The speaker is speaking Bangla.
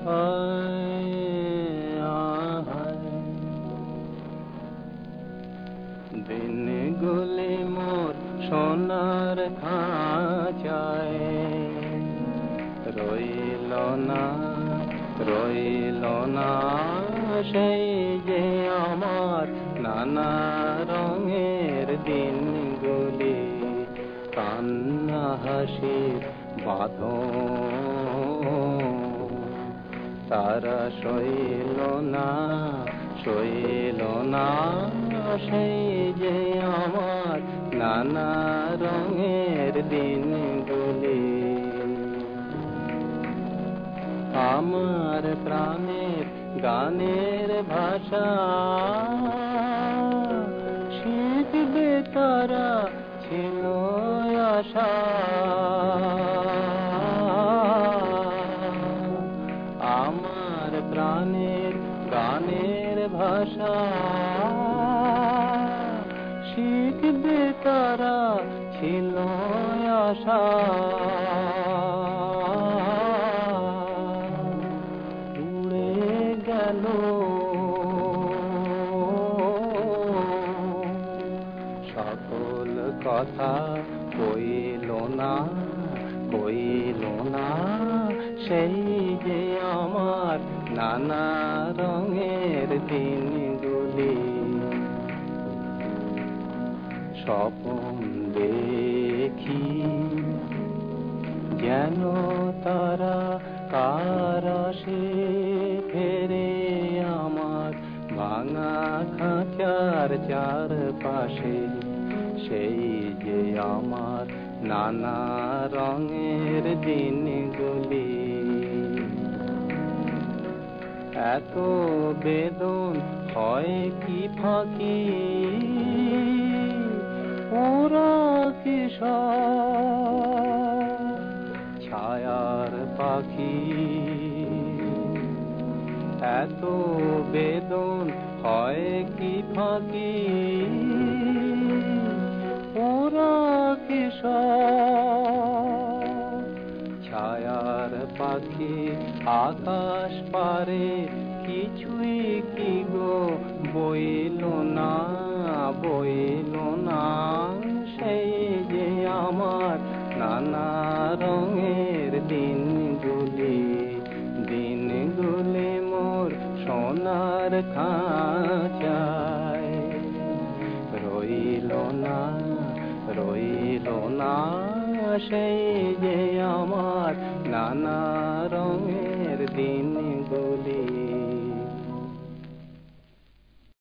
দিনগুলি মোর সোনার খাঁচায় রইল না সেই যে আমার নানা রঙের দিনগুলি, কান্না হাসির বাঁধন তারা সইল না সেই যে আমার নানা রঙের দিনগুলি। আমার প্রাণের গানের ভাষা শিখবে তারা ছিল আশা, আমার প্রাণের গানের ভাষা শিখবে তারা ছিল আশা। উড়ে গেল সকল কথা, কইল না সেই যে আমার নানা রঙের দিনগুলি। স্বপ্ন দেখি যেন তারা কার আসে ফেরে আমার ভাঙা খাঁচার চারপাশে, সেই যে আমার নানা রঙের দিনগুলি। এত বেদন হয় কি ফাঁকি, ওরা কিসব ছায়ার পাখি। এত বেদন হয় কি ফাঁকি, ওরা কিসব ছায়ার পাখি। আকাশ পারে কিছুই কি গো বইল না সেই যে আমার নানা রঙের দিনগুলি। দিনগুলি মোর সোনার খাঁচায় রইল না সেই যে আমার নানা রঙের দিন।